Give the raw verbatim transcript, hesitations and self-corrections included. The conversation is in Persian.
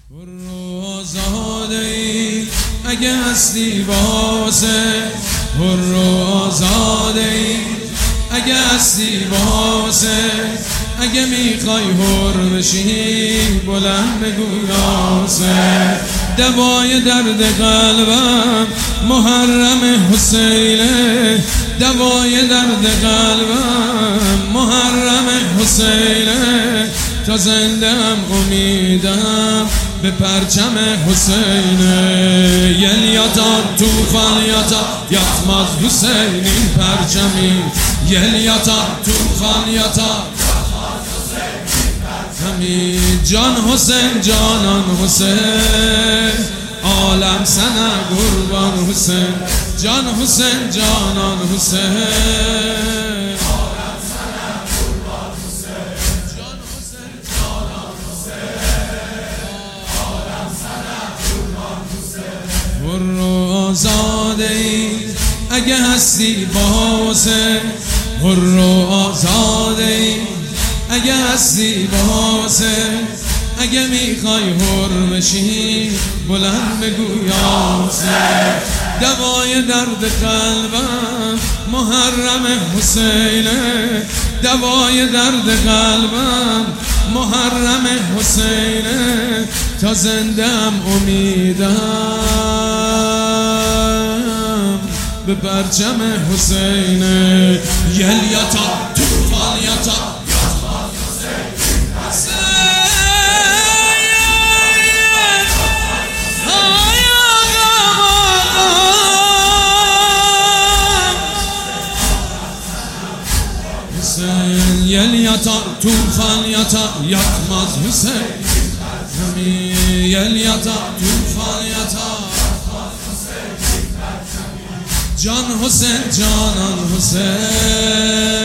حر و آزاده ای اگه هستی واسه، حر و آزاده ای اگه هستی واسه، اگه میخوای حر بشی بلند بگو یاسه. دوای درد قلبم محرم حسینه، دوای درد قلبم محرم حسینه، تا زندم امیدم به پرچم حسینه. یلیاتا توفان یاتا یاتماز حسین این پرچمی، یلیاتا توفان یاتا همی جان حسین جانان حسین، عالم سنه قربان حسین، جان حسین جانان حسین، عالم سنه قربان حسین، جان حسین جانان حسین، عالم سنه قربان حسین. حر و آزاده ای اگه هستی واسه، حر و آزاده ای اگه هستی واسه، اگه میخوای حر بشی بلند بگو یاسه. دوای درد قلبم محرم حسینه، دوای درد قلبم محرم حسینه، تا زندم امیدم به پرچم حسینه. یلیاتا توفان یاتا یلیاتا توفان یاتا یاتماز حسین، همی یلیاتا توفان یاتا جان حسین جانان حسین.